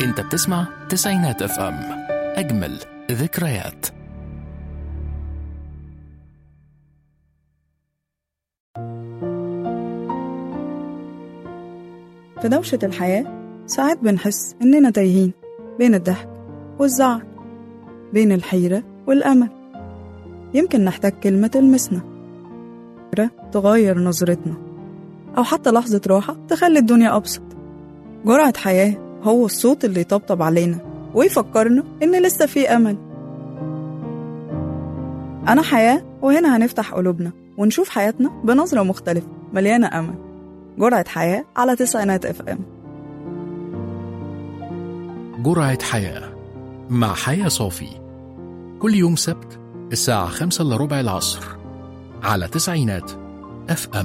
انت بتسمع تسعينات اف ام، اجمل ذكريات. في دوشة الحياة ساعات بنحس إننا تايهين بين الضحك والزعل، بين الحيرة والأمل. يمكن نحتاج كلمة تلمسنا، تغير نظرتنا، أو حتى لحظة راحة تخلي الدنيا أبسط. جرعة حياة هو الصوت اللي يطبطب علينا ويفكرنا إن لسه في أمل. أنا حياة، وهنا هنفتح قلوبنا ونشوف حياتنا بنظرة مختلفة مليانة أمل. جرعة حياة على تسعينات اف ام. جرعة حياة مع حياة صافي، كل يوم سبت الساعة 5:15 العصر على تسعينات اف ام.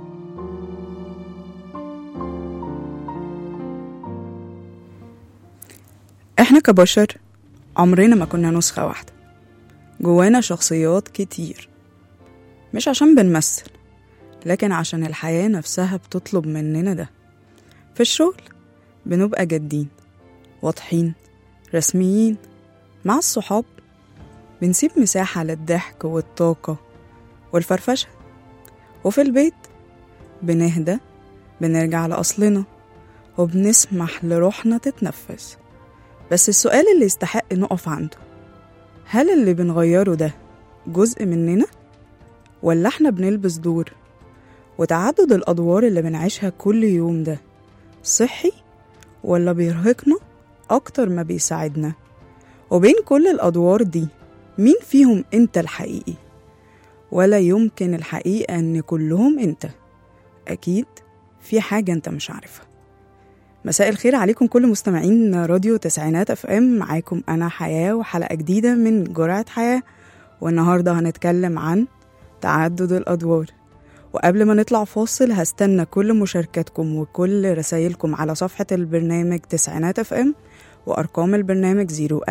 احنا كبشر عمرنا ما كنا نسخة واحدة، جوانا شخصيات كتير، مش عشان بنمثل لكن عشان الحياة نفسها بتطلب مننا ده. في الشغل بنبقى جادين واضحين رسميين، مع الصحاب بنسيب مساحة للضحك والطاقة والفرفشة، وفي البيت بنهدى، بنرجع لأصلنا وبنسمح لروحنا تتنفس. بس السؤال اللي يستحق نقف عنده، هل اللي بنغيره ده جزء مننا ولا احنا بنلبس دور؟ وتعدد الأدوار اللي بنعيشها كل يوم ده صحي ولا بيرهقنا أكتر ما بيساعدنا؟ وبين كل الأدوار دي مين فيهم انت الحقيقي؟ ولا يمكن الحقيقة ان كلهم انت، أكيد في حاجة انت مش عارفها. مساء الخير عليكم كل مستمعين راديو تسعينات اف ام، معاكم أنا حياة وحلقة جديدة من جرعة حياة. والنهاردة هنتكلم عن تعدد الأدوار. وقبل ما نطلع فاصل هستنى كل مشاركاتكم وكل رسائلكم على صفحة البرنامج تسعينات اف ام، وأرقام البرنامج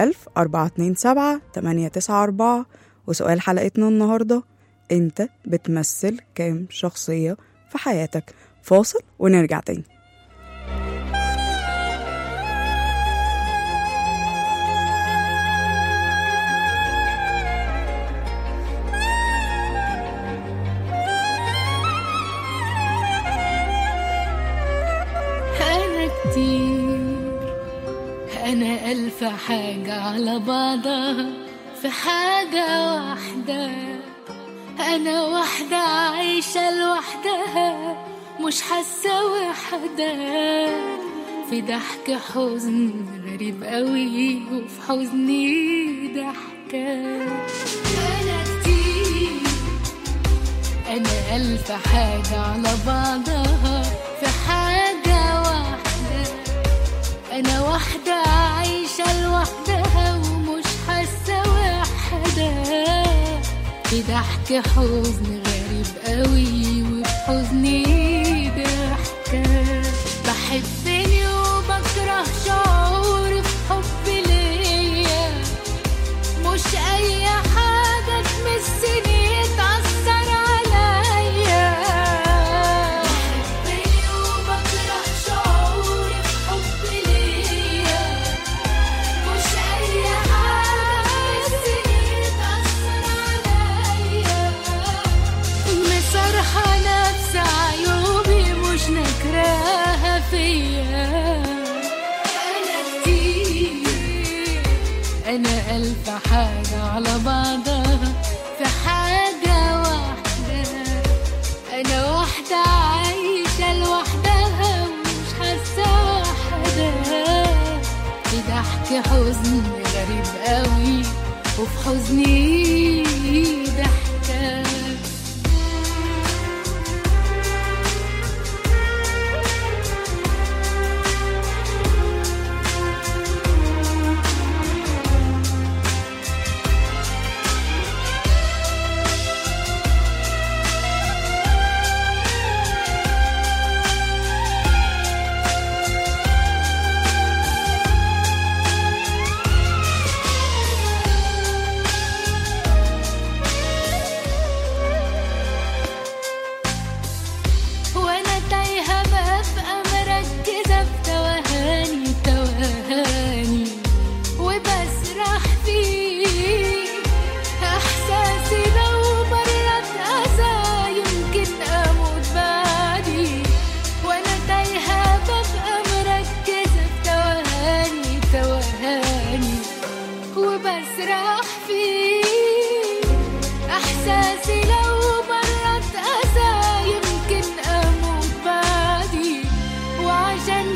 010427894. وسؤال حلقتنا النهاردة، انت بتمثل كام شخصية في حياتك؟ فاصل ونرجع تاني. أنا ألف حاجة على بعضها في حاجة واحدة. أنا واحدة عايشة لوحدها، مش حاسة وحدة، في ضحك حزن غريب قوي، وفي حزني ضحكة. أنا كتير، أنا ألف حاجة على بعضها في حاجة واحدة. أنا واحدة عايشة لوحدها، ومش حاسة وحدة، في ضحك حزن غريب قوي، وفي حزني ضحكة. بحبني وبكره شعوري في حب ليا، مش أي حاجة تمسني تأثر عليا. بحبني وبكره شعوري في حب ليا، مش أي حاجة تمسني تأثر عليا. مصرحة نفس عيوبي، مش نكراها فيا. أنا كتير، أنا ألف حاجة على بعضها في حاجة واحدة. أنا واحدة عايشة لوحدها، ومش حاسة وحدة، في ضحك حزن غريب قوي، وفي حزني ضحكة.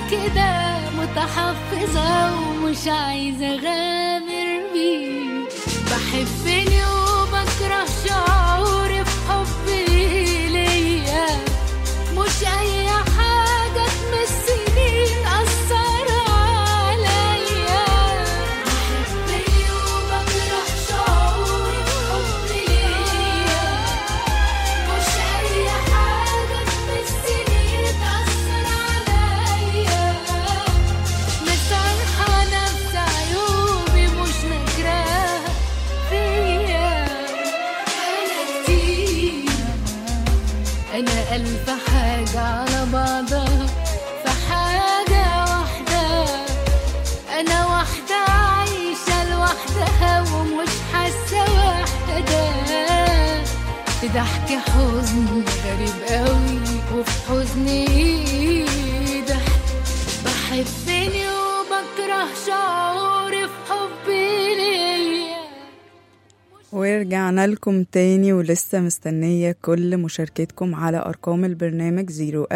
كده متحفظة ومش عايزة أغامر بيه. بحبني وبكره شعوري في حبي ليا، مش أي حاجة تمسني تأثر عليا. بحبني وبكره شعوري في حبي ليا، مش أي حاجة تمسني تأثر عليا. مسامحة نفس عيوبي مش نكراها فيا. أنا كتير، أنا ألف حاجة على بعضها في حاجة واحدة. أنا واحدة عايشة لوحدها ومش حاسة وحدة. في ضحك حزن غريب قوي وفي حزني ضحك. بحبني وبكره شعوري في حبي ليا. ورجعنا لكم تاني ولسه مستنية كل مشاركتكم على أرقام البرنامج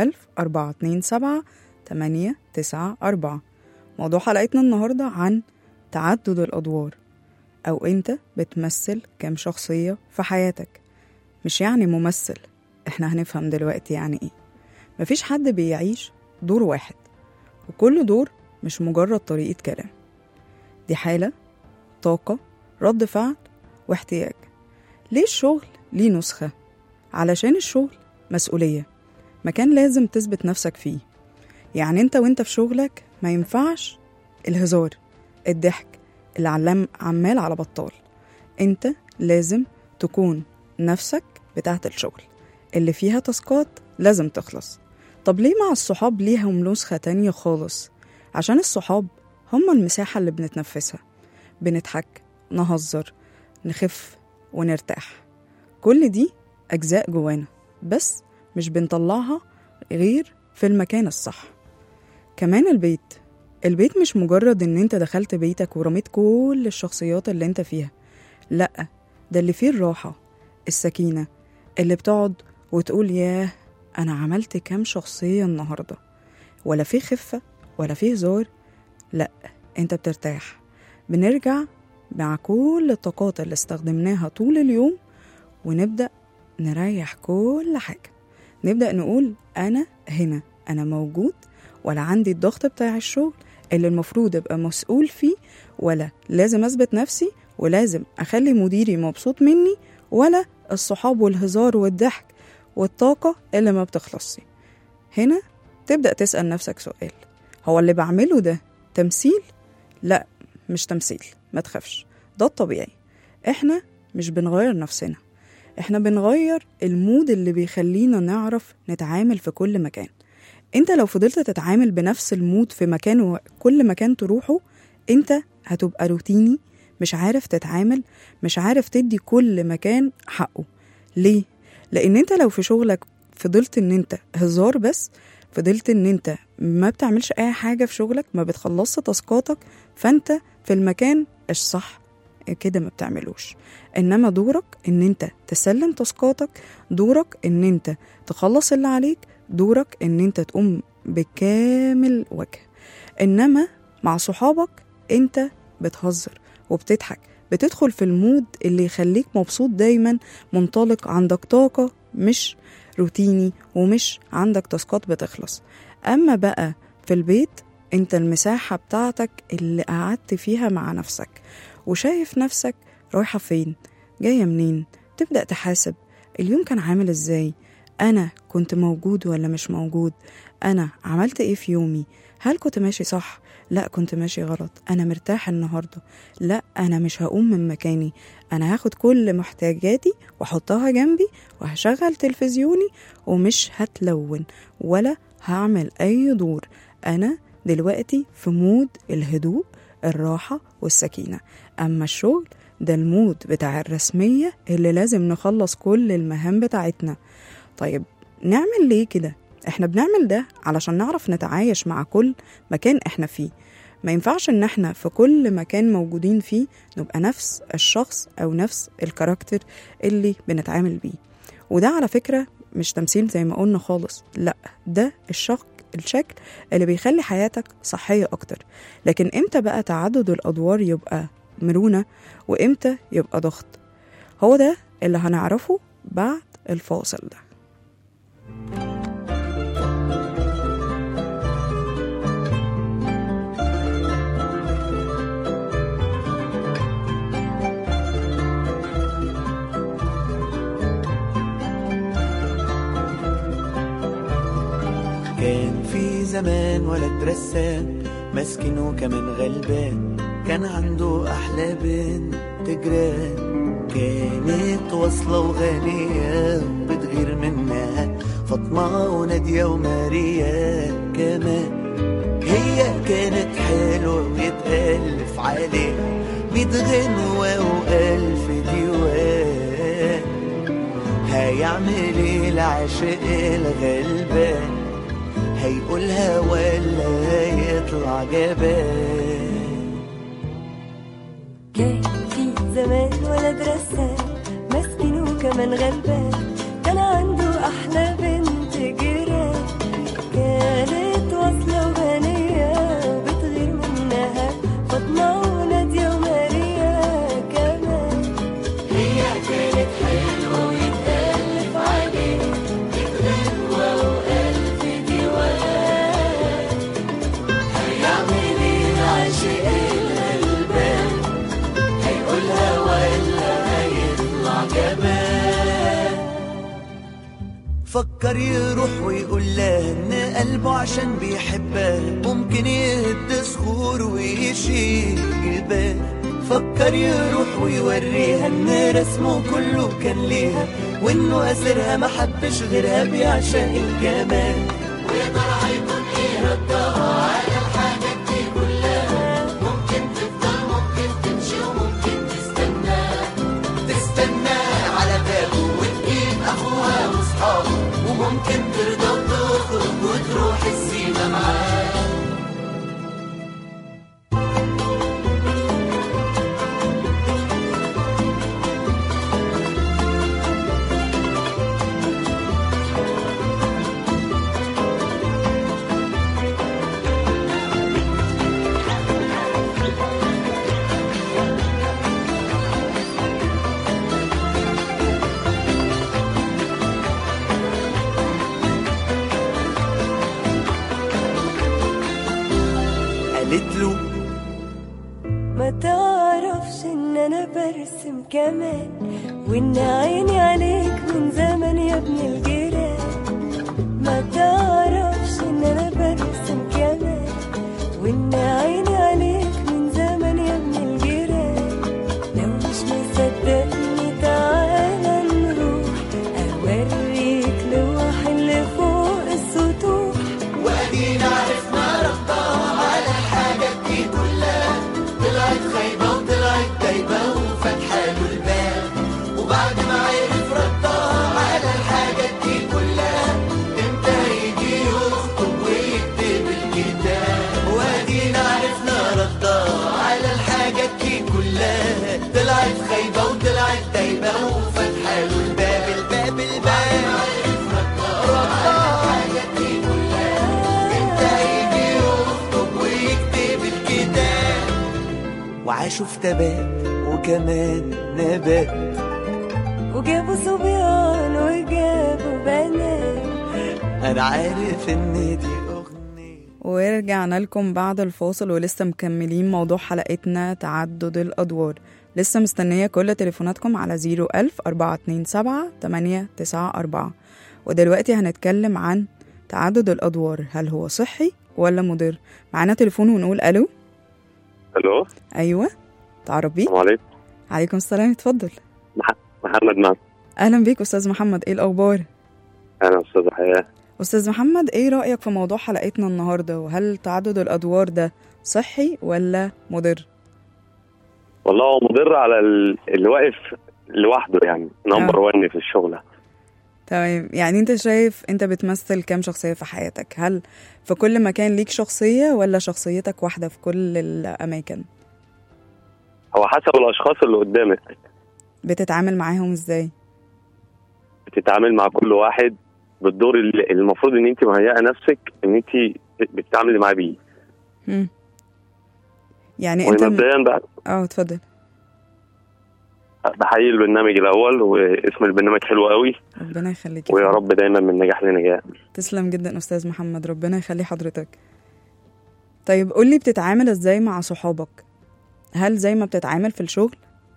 010427894. موضوع حلقتنا النهاردة عن تعدد الأدوار، أو أنت بتمثل كام شخصية في حياتك. مش يعني ممثل، احنا هنفهم دلوقتي يعني ايه. مفيش حد بيعيش دور واحد، وكل دور مش مجرد طريقة كلام، دي حالة، طاقة، رد فعل واحتياج. ليه الشغل ليه نسخة؟ علشان الشغل مسؤولية، مكان لازم تثبت نفسك فيه. يعني انت وانت في شغلك ما ينفعش الهزار، الضحك اللي عمال على بطال. انت لازم تكون نفسك بتاعت الشغل اللي فيها تاسكات لازم تخلص. طب ليه مع الصحاب ليهم نسخة تانية خالص؟ عشان الصحاب هم المساحة اللي بنتنفسها، بنضحك، نهزر، نخف ونرتاح. كل دي أجزاء جوانا، بس مش بنطلعها غير في المكان الصح. كمان البيت مش مجرد ان انت دخلت بيتك ورميت كل الشخصيات اللي انت فيها، لأ، ده اللي فيه الراحة، السكينة، اللي بتقعد وتقول ياه أنا عملت كام شخصية النهاردة. ولا فيه خفة ولا فيه هزار، لأ، انت بترتاح. بنرجع مع كل الطاقات اللي استخدمناها طول اليوم ونبدأ نريح كل حاجة. نبدأ نقول أنا هنا، أنا موجود، ولا عندي الضغط بتاع الشغل اللي المفروض أبقى مسؤول فيه، ولا لازم أثبت نفسي ولازم أخلي مديري مبسوط مني، ولا الصحاب والهزار والضحك والطاقة اللي ما بتخلصش. هنا تبدأ تسأل نفسك سؤال، هو اللي بعمله ده تمثيل؟ لا، مش تمثيل، ما تخافش، ده الطبيعي. احنا مش بنغير نفسنا، احنا بنغير المود اللي بيخلينا نعرف نتعامل في كل مكان. انت لو فضلت تتعامل بنفس المود في مكان وكل مكان تروحه، انت هتبقى روتيني، مش عارف تتعامل، مش عارف تدي كل مكان حقه. ليه؟ لان انت لو في شغلك فضلت ان انت هزار بس، فضلت ان انت ما بتعملش اي حاجة في شغلك، ما بتخلصش تاسكاتك، فانت في المكان الصح كده ما بتعملوش. انما دورك ان انت تسلم تاسكاتك، دورك ان انت تخلص اللي عليك، دورك ان انت تقوم بكامل وجه. انما مع صحابك انت بتهزر وبتضحك، بتدخل في المود اللي يخليك مبسوط دايما، منطلق، عندك طاقة، مش روتيني ومش عندك تاسكات بتخلص. اما بقى في البيت انت المساحة بتاعتك اللي قعدت فيها مع نفسك وشايف نفسك رايحة فين، جاية منين، تبدأ تحاسب اليوم كان عامل ازاي، انا كنت موجود ولا مش موجود، انا عملت ايه في يومي، هل كنت ماشي صح، لا كنت ماشي غلط، انا مرتاح النهاردة، لا انا مش هقوم من مكاني، انا هاخد كل محتاجاتي واحطها جنبي وهشغل تلفزيوني ومش هتلون ولا هعمل اي دور. انا دلوقتي في مود الهدوء، الراحة والسكينة. اما الشغل ده المود بتاع الرسمية اللي لازم نخلص كل المهام بتاعتنا. طيب نعمل ليه كده؟ احنا بنعمل ده علشان نعرف نتعايش مع كل مكان احنا فيه. ما ينفعش ان احنا في كل مكان موجودين فيه نبقى نفس الشخص او نفس الكاركتر اللي بنتعامل بيه. وده على فكرة مش تمثيل زي ما قلنا خالص، لا، ده الشكل اللي بيخلي حياتك صحية أكتر. لكن إمتى بقى تعدد الأدوار يبقى مرونة وإمتى يبقى ضغط؟ هو ده اللي هنعرفه بعد الفاصل ده. كان في زمان ولد رسام مسكين وكمان غلبان، كان عنده أحلى بنت جيران، كانت واصلة وغنية وبتغير منها فاطمة ونادية وماريا كمان. هي كانت حلوة ويتألف عليها 100 غنوة و1000 ديوان. هيعمل ايه العاشق الغلبان؟ هيقولها ولا يطلع جبان؟ كان في زمان ولد رسام مسكين وكمان غلبان، كان عنده أحلى بنت جيران، كانت واصلة وغنية وبتغير منها فاطمة ونادية وماريا كمان. هي كانت حلوة ويتألف عليها 100 غنوة و1000 ديوان. هيعمل ايه العاشق الغلبان؟ هيقولها ولا هيطلع جبان؟ فكر يروح ويقول لها ان قلبه عشان بيحبها ممكن يهد صخور ويشيل جبال. فكر يروح ويوريها ان رسمه كله كان ليها، وانه اسرها ما حبش غيرها بيعشق الجمال. ويا ترى هيكون ايه ردها على الحاجات دي كلها؟ ممكن تفضل ممكن تمشي وممكن تستنى على بابه وتجيب اخوها واصحابه، وممكن ترضى وتخرج وتروح السيما معاه. قالت له ما تعرفش ان انا برسم كمان، وان عيني عليك من زمان يا ابن الجيران. ما تعرفش ان انا برسم كمان، وان عيني عليك من زمان يا ابن الجيران. لو مش مصدقني تعالى نروح اوريك لوح اللي فوق السطوح. وادينا عرفنا ربطها على الحاجات دي كلها، طلعت خايبة وطلعت دايبة وفتحة له الباب. وبعد ما عرف ردها على الحاجات دي كلها، امتى يجي يخطب ويكتب الكتاب؟ وادينا عرفنا ردها على الحاجات دي كلها، طلعت خايبة وطلعت دايبة وفتحة له الباب. الباب ردها على الحاجات دي كلها، امتى يجي يخطب ويكتب الكتاب؟ وعاشوا في تبات وكمان نبات، وجابوا صبيان وجابوا بنات. انا عارف ان دي اغنية. ورجعنا لكم بعد الفاصل ولسه مكملين موضوع حلقتنا تعدد الأدوار. لسه مستنية كل تليفوناتكم على 01000-427-894. ودلوقتي هنتكلم عن تعدد الأدوار، هل هو صحي ولا مضر؟ معانا تليفون ونقول ألو. الو، أيوة، تعرف بيك؟ السلام عليكم. عليكم السلام، اتفضل. محمد معك. أهلا بيك أستاذ محمد، إيه الأخبار؟ انا استاذ حياه. أستاذ محمد، إيه رأيك في موضوع حلقتنا النهاردة؟ وهل تعدد الأدوار ده صحي ولا مضر؟ والله هو مضر على اللي واقف لوحده، يعني نمبر 1 في الشغل. تمام، يعني انت شايف انت بتمثل كام شخصية في حياتك؟ هل في كل مكان ليك شخصية ولا شخصيتك واحدة في كل الأماكن؟ هو حسب الاشخاص اللي قدامك، بتتعامل معاهم ازاي؟ بتتعامل مع كل واحد بالدور اللي المفروض ان انت مهيئه نفسك ان انت بتتعاملي معاه بيه. يعني انت ومبدئيا بقى اتفضل. بحيي البرنامج الاول، واسم البرنامج حلو قوي، ربنا يخليك ويا رب دايما من نجاح لنجاح. تسلم جدا استاذ محمد، ربنا يخلي حضرتك. طيب قولي بتتعامل ازاي مع صحابك؟ هل زي ما بتتعامل في الشغل؟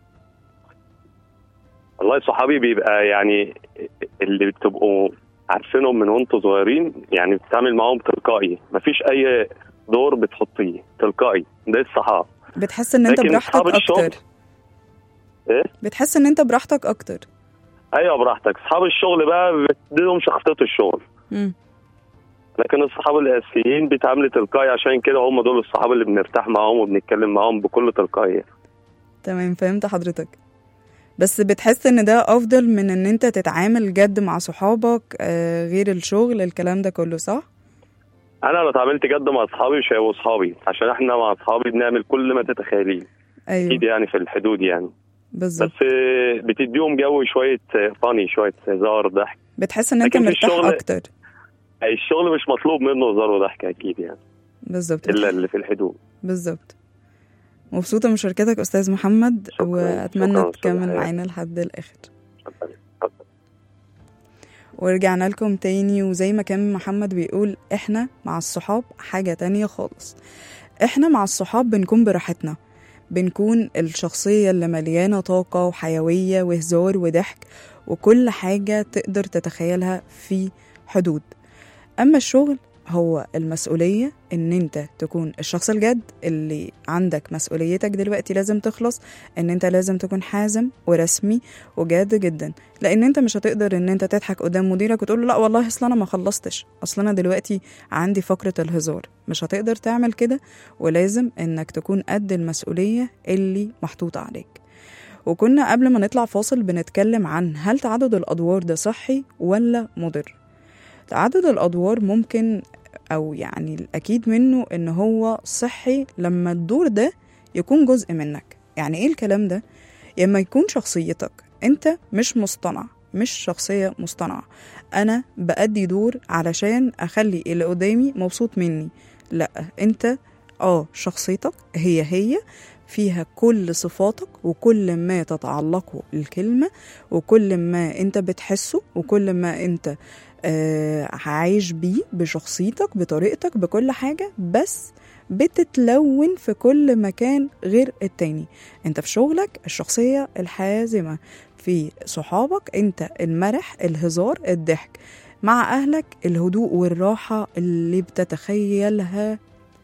والله صحابي بيبقى يعني اللي بتبقوا عارفينهم من وانتوا صغيرين، يعني بتتعامل معاهم تلقائي، مفيش اي دور بتحطيه، تلقائي، ده الصحاب. بتحس ان انت براحتك اكتر؟ ايه؟ بتحس ان انت براحتك اكتر؟ ايوه براحتك. اصحاب الشغل بقى بتديهم شخصيه الشغل. لكن الصحاب الاساسيين بيتعاملوا تلقائي، عشان كده هم دول الصحاب اللي بنرتاح معاهم وبنتكلم معاهم بكل تلقائيه. تمام، فهمت حضرتك. بس بتحس ان ده افضل من ان انت تتعامل جد مع صحابك غير الشغل، الكلام ده كله صح؟ انا لو اتعاملت جد مع اصحابي مش هيبقوا اصحابي، عشان احنا مع اصحابي بنعمل كل ما تتخيليه. ايوه اكيد يعني في الحدود يعني. بالظبط. بس بتديهم جو شويه فاني، شويه هزار ضحك. بتحس ان انت مرتاح اكتر. الشغل مش مطلوب منه هزار وضحك اكيد يعني. بالظبط. الا اللي في الحدود. بالظبط. مبسوطه من مشاركتك استاذ محمد، شكرا. واتمنى تكمل معانا لحد الاخر. شكرا. ورجعنا لكم تاني، وزي ما كان محمد بيقول احنا مع الصحاب حاجه تانية خالص. احنا مع الصحاب بنكون براحتنا، بنكون الشخصيه اللي مليانه طاقه وحيويه وهزار وضحك وكل حاجه تقدر تتخيلها في حدود. اما الشغل هو المسؤولية، ان انت تكون الشخص الجد اللي عندك مسؤوليتك دلوقتي لازم تخلص، ان انت لازم تكون حازم ورسمي وجاد جدا، لان انت مش هتقدر ان انت تضحك قدام مديرك وتقول له لا والله اصل انا ما خلصتش، اصل انا دلوقتي عندي فقرة الهزار. مش هتقدر تعمل كده، ولازم انك تكون قد المسؤولية اللي محطوطة عليك. وكنا قبل ما نطلع فاصل بنتكلم عن هل تعدد الادوار ده صحي ولا مضر. تعدد الأدوار ممكن أو يعني الأكيد منه إن هو صحي لما الدور ده يكون جزء منك. يعني إيه الكلام ده؟ لما يكون شخصيتك أنت مش مصطنع، مش شخصية مصطنعة، أنا بأدي دور علشان أخلي اللي قدامي مبسوط مني. لأ، أنت شخصيتك هي فيها كل صفاتك وكل ما تتعلقه الكلمة وكل ما أنت بتحسه وكل ما أنت عايش بيه بشخصيتك بطريقتك بكل حاجة، بس بتتلون في كل مكان غير التاني. انت في شغلك الشخصية الحازمة، في صحابك انت المرح الهزار الضحك، مع أهلك الهدوء والراحة اللي بتتخيلها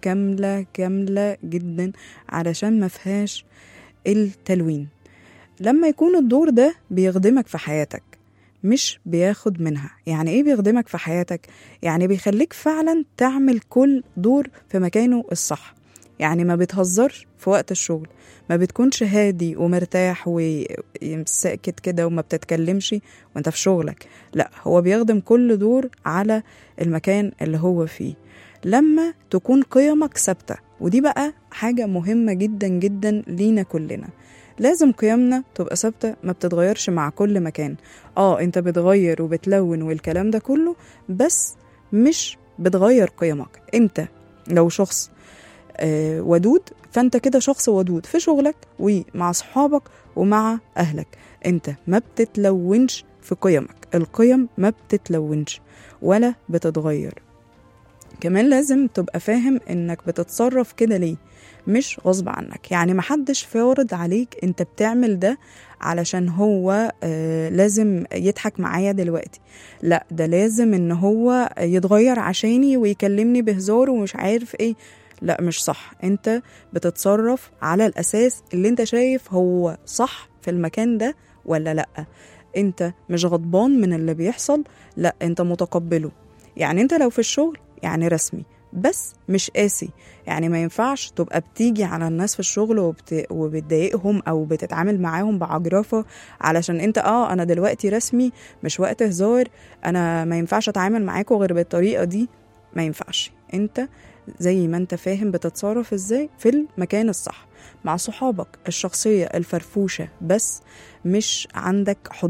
كاملة جدا علشان ما فيهاش التلوين. لما يكون الدور ده بيخدمك في حياتك مش بياخد منها. يعني ايه بيخدمك في حياتك؟ يعني بيخليك فعلا تعمل كل دور في مكانه الصح. يعني ما بتهزرش في وقت الشغل، ما بتكونش هادي ومرتاح وساكت كده وما بتتكلمش وانت في شغلك. لا، هو بيخدم كل دور على المكان اللي هو فيه. لما تكون قيمك ثابتة، ودي بقى حاجة مهمة جدا جدا لينا كلنا، لازم قيمنا تبقى ثابتة ما بتتغيرش مع كل مكان. انت بتغير وبتلون والكلام ده كله، بس مش بتغير قيمك. انت لو شخص ودود، فانت كده شخص ودود في شغلك ومع صحابك ومع اهلك. انت ما بتتلونش في قيمك، القيم ما بتتلونش ولا بتتغير. كمان لازم تبقى فاهم انك بتتصرف كده ليه، مش غصب عنك. يعني محدش فارض عليك انت بتعمل ده علشان هو لازم يضحك معايا دلوقتي، لا ده لازم ان هو يتغير عشاني ويكلمني بهزار ومش عارف ايه. لا، مش صح. انت بتتصرف على الاساس اللي انت شايف هو صح في المكان ده ولا لا. انت مش غضبان من اللي بيحصل، لا انت متقبله. يعني انت لو في الشغل يعني رسمي بس مش قاسي. يعني ما ينفعش تبقى بتيجي على الناس في الشغل وبتضايقهم او بتتعامل معاهم بعجرفة علشان انت انا دلوقتي رسمي مش وقت هزار، انا ما ينفعش اتعامل معاكوا غير بالطريقة دي. ما ينفعش. انت زي ما انت فاهم بتتصرف ازاي في المكان الصح. مع صحابك الشخصية الفرفوشة بس مش عندك حدود،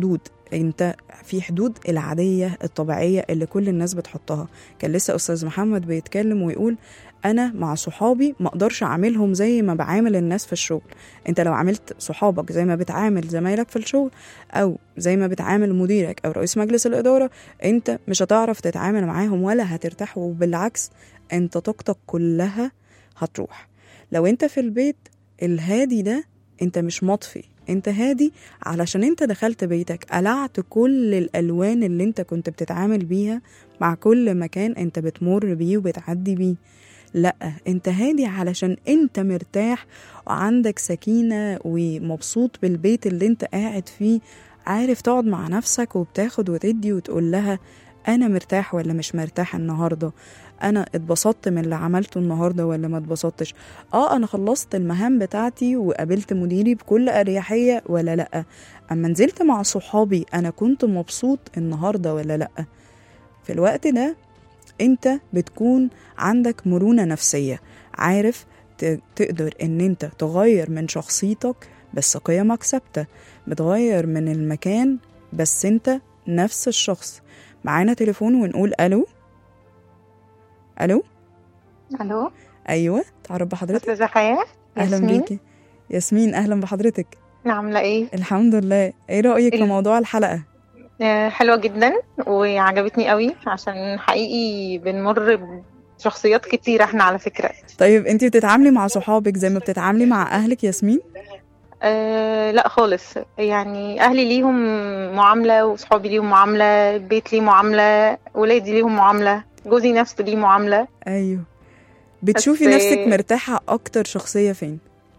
انت في حدود العادية الطبيعية اللي كل الناس بتحطها. كان لسه أستاذ محمد بيتكلم ويقول أنا مع صحابي ما أقدرش أعاملهم زي ما بعامل الناس في الشغل. انت لو عاملت صحابك زي ما بتعامل زمايلك في الشغل أو زي ما بتعامل مديرك أو رئيس مجلس الإدارة، انت مش هتعرف تتعامل معاهم ولا هترتاح، وبالعكس انت طاقتك كلها هتروح. لو انت في البيت الهادي ده انت مش مطفي، انت هادي علشان انت دخلت بيتك قلعت كل الالوان اللي انت كنت بتتعامل بيها مع كل مكان انت بتمر بيه وبتعدي بيه. لا، انت هادي علشان انت مرتاح وعندك سكينة ومبسوط بالبيت اللي انت قاعد فيه، عارف تقعد مع نفسك وبتاخد وتدي وتقول لها انا مرتاح ولا مش مرتاح النهاردة، انا اتبسطت من اللي عملته النهاردة ولا ما اتبسطتش، انا خلصت المهام بتاعتي وقابلت مديري بكل اريحية ولا لا، اما نزلت مع صحابي انا كنت مبسوط النهاردة ولا لا. في الوقت ده انت بتكون عندك مرونة نفسية، عارف تقدر ان انت تغير من شخصيتك بس قيمك ثابتة، بتغير من المكان بس انت نفس الشخص. معانا تليفون ونقول الو. الو. الو. ايوه، تعرف بحضرتك. استاذه حياه. اهلا بيكي ياسمين، اهلا بحضرتك. عامله ايه؟ الحمد لله. ايه رايك في موضوع الحلقه؟ حلوه جدا وعجبتني قوي عشان حقيقي بنمر بشخصيات كتير احنا على فكره. طيب انتي بتتعاملي مع صحابك زي ما بتتعاملي مع اهلك ياسمين؟ لا خالص، يعني اهلي ليهم معامله وصحابي ليهم معامله، البيت ليه معامله، ولادي ليهم معامله، جوزي نفسه ليه معامله. ايوه. بتشوفي نفسك مرتاحه اكتر شخصيه فين؟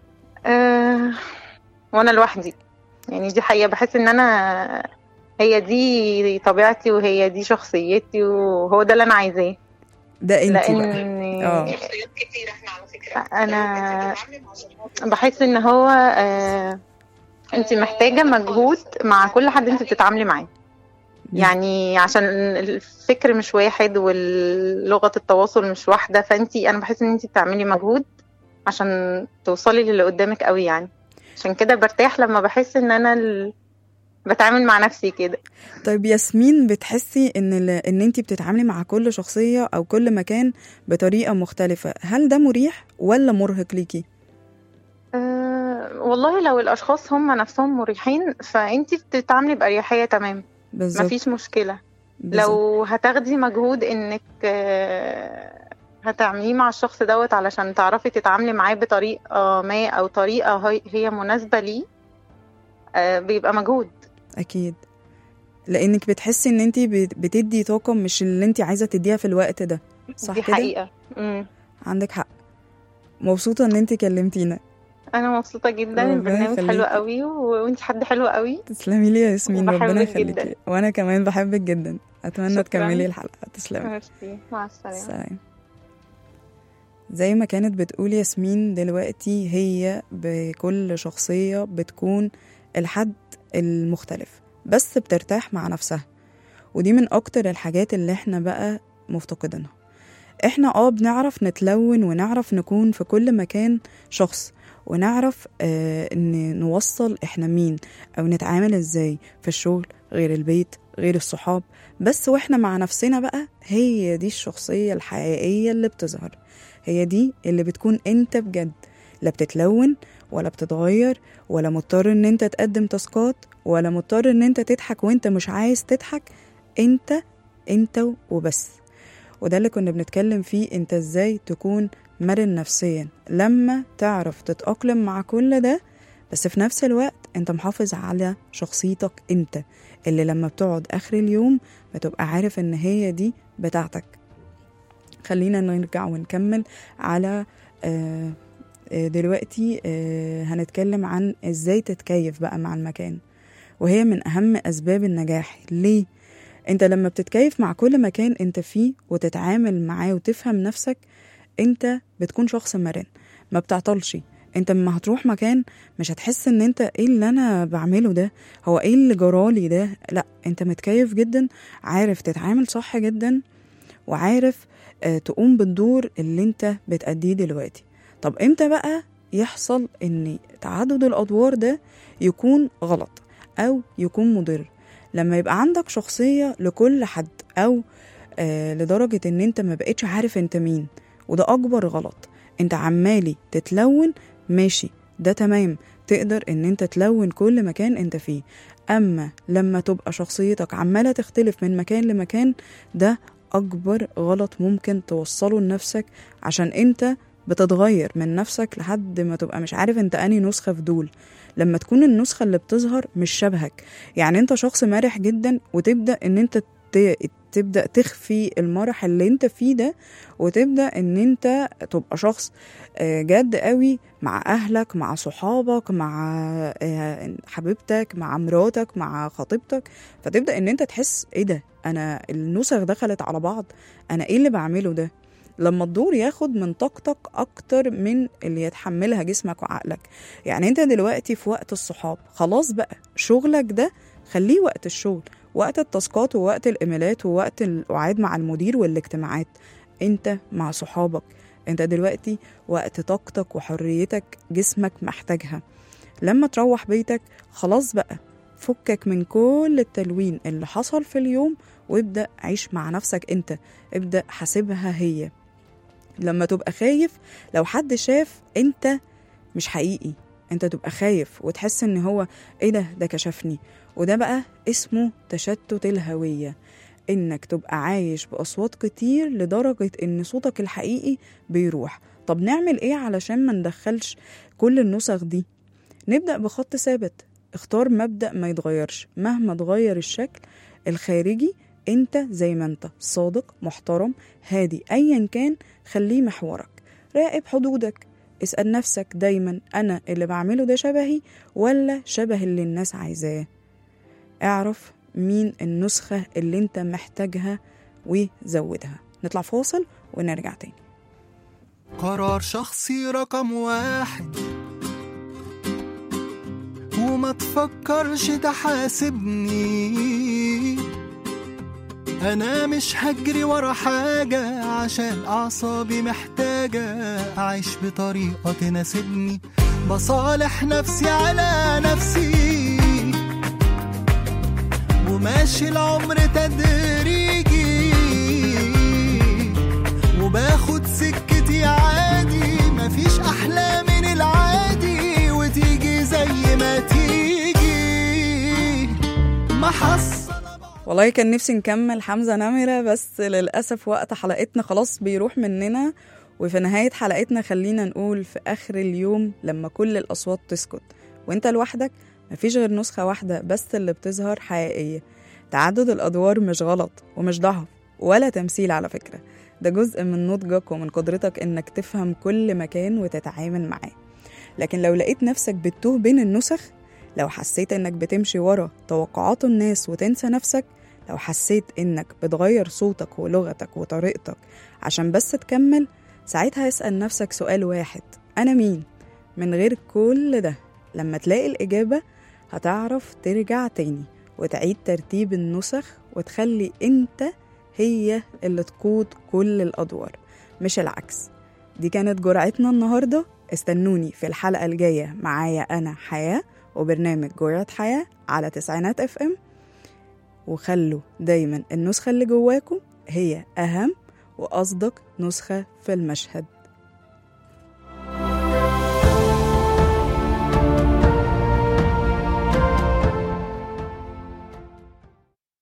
وانا لوحدي، يعني دي حقيقه، بحس ان انا هي دي طبيعتي وهي دي شخصيتي وهو ده اللي انا عايزاه. ده انت لان كتير احنا على فكره انا بحس ان هو انت محتاجه مجهود مع كل حد انت بتتعاملي معاه، يعني عشان الفكر مش واحد واللغه التواصل مش واحده، انا بحس ان انت بتعملي مجهود عشان توصلي للي قدامك قوي، يعني عشان كده برتاح لما بحس ان انا بتعامل مع نفسي كده. طيب ياسمين، بتحسي ان انتي بتتعاملي مع كل شخصية او كل مكان بطريقة مختلفة، هل ده مريح ولا مرهق ليكي؟ والله لو الاشخاص هم نفسهم مريحين فانتي بتتعاملي بأريحية تمام، مفيش مشكلة. لو هتاخدي مجهود انك هتعمليه مع الشخص دوت علشان تعرفي تتعاملي معاه بطريقة ما او طريقة هي مناسبة ليه، بيبقى مجهود اكيد، لانك بتحسي ان انتي بتدي طاقة مش اللي انتي عايزة تديها في الوقت ده، صح كده؟ دي حقيقة. عندك حق. مبسوطة ان انتي كلمتينا. انا مبسوطة جدا، البرنامج حلو قوي وانتي حد حلو قوي. تسلمي لي يا ياسمين، ربنا يخليكي. وانا كمان بحبك جدا، اتمنى تكملي الحلقة. تسلمي. مع السلامة. زي ما كانت بتقول ياسمين دلوقتي، هي بكل شخصية بتكون الحد المختلف بس بترتاح مع نفسها، ودي من اكتر الحاجات اللي احنا بقى مفتقدينها. احنا بنعرف نتلون ونعرف نكون في كل مكان شخص، ونعرف ان نوصل احنا مين او نتعامل ازاي في الشغل غير البيت غير الصحاب، بس واحنا مع نفسنا بقى هي دي الشخصية الحقيقية اللي بتظهر، هي دي اللي بتكون انت بجد، لا بتتلون ولا بتتغير ولا مضطر ان انت تقدم تاسكات ولا مضطر ان انت تضحك وانت مش عايز تضحك، انت وبس. وده اللي كنا بنتكلم فيه، انت ازاي تكون مرن نفسيا لما تعرف تتأقلم مع كل ده، بس في نفس الوقت انت محافظ على شخصيتك انت اللي لما بتقعد اخر اليوم بتبقى عارف ان هي دي بتاعتك. خلينا نرجع ونكمل على دلوقتي هنتكلم عن ازاي تتكيف بقى مع المكان، وهي من اهم اسباب النجاح. ليه؟ انت لما بتتكيف مع كل مكان انت فيه وتتعامل معاه وتفهم نفسك، انت بتكون شخص مرن ما بتعطلش. انت لما هتروح مكان مش هتحس ان انت ايه اللي انا بعمله ده، هو ايه اللي جرالي ده، لا انت متكيف جدا، عارف تتعامل صح جدا، وعارف تقوم بالدور اللي انت بتأديه دلوقتي. طب امتى بقى يحصل ان تعدد الادوار ده يكون غلط او يكون مضر؟ لما يبقى عندك شخصية لكل حد، أو لدرجة ان انت ما بقيتش عارف انت مين، وده اكبر غلط. انت عمالي تتلون، ماشي ده تمام، تقدر ان انت تلون كل مكان انت فيه، اما لما تبقى شخصيتك عمالة تختلف من مكان لمكان، ده اكبر غلط ممكن توصله لنفسك، عشان انت بتتغير من نفسك لحد ما تبقى مش عارف انت انهي نسخة في دول. لما تكون النسخة اللي بتظهر مش شبهك، يعني انت شخص مرح جدا وتبدأ ان انت تبدأ تخفي المرح اللي انت فيه ده، وتبدأ ان انت تبقى شخص جاد قوي مع اهلك، مع صحابك، مع حبيبتك، مع مراتك، مع خطيبتك، فتبدأ ان انت تحس ايه ده، انا النسخ دخلت على بعض، انا ايه اللي بعمله ده. لما الدور ياخد من طاقتك اكتر من اللي يتحملها جسمك وعقلك. يعني انت دلوقتي في وقت الصحاب، خلاص بقى شغلك ده خليه وقت الشغل، وقت التاسكات ووقت الايميلات ووقت القعاد مع المدير والاجتماعات، انت مع صحابك. انت دلوقتي وقت طاقتك وحريتك جسمك محتاجها. لما تروح بيتك خلاص بقى فكك من كل التلوين اللي حصل في اليوم، وابدأ عيش مع نفسك انت، ابدأ حاسبها هي. لما تبقى خايف لو حد شاف انت مش حقيقي، انت تبقى خايف وتحس ان هو ايه ده كشفني، وده بقى اسمه تشتت الهوية، انك تبقى عايش بأصوات كتير لدرجة ان صوتك الحقيقي بيروح. طب نعمل ايه علشان ما ندخلش كل النسخ دي؟ نبدأ بخط ثابت، اختار مبدأ ما يتغيرش مهما تغير الشكل الخارجي، انت زي ما انت صادق محترم هادي ايا كان، خليه محورك. راقب حدودك، اسأل نفسك دايما انا اللي بعمله ده شبهي ولا شبه اللي الناس عايزاه. اعرف مين النسخة اللي انت محتاجها وزودها. نطلع فاصل ونرجع تاني. قرار شخصي رقم 1، وما تفكرش تحاسبني، أنا مش هجري ورا حاجة عشان أعصابي محتاجة أعيش بطريقة تناسبني، بصالح نفسي على نفسي، وماشي العمر تدريجي، وباخد سكتي عادي، مفيش أحلى من العادي، وتيجي زي ما تيجي ما حصل. والله كان نفسي نكمل حمزة نمرة، بس للأسف وقت حلقتنا خلاص بيروح مننا. وفي نهاية حلقتنا خلينا نقول في آخر اليوم لما كل الأصوات تسكت وانت لوحدك، مفيش غير نسخة واحدة بس اللي بتظهر حقيقية. تعدد الأدوار مش غلط ومش ضعف ولا تمثيل على فكرة، ده جزء من نضجك ومن قدرتك انك تفهم كل مكان وتتعامل معاه. لكن لو لقيت نفسك بتتوه بين النسخ، لو حسيت انك بتمشي ورا توقعات الناس وتنسى نفسك، لو حسيت انك بتغير صوتك ولغتك وطريقتك عشان بس تكمل، ساعتها اسأل نفسك سؤال واحد، أنا مين؟ من غير كل ده لما تلاقي الإجابة هتعرف ترجع تاني وتعيد ترتيب النسخ، وتخلي انت هي اللي تقود كل الأدوار مش العكس. دي كانت جرعتنا النهاردة. استنوني في الحلقة الجاية معايا أنا حياة وبرنامج جرعة حياة على 90 FM، وخلوا دايما النسخة اللي جواكم هي أهم وأصدق نسخة في المشهد.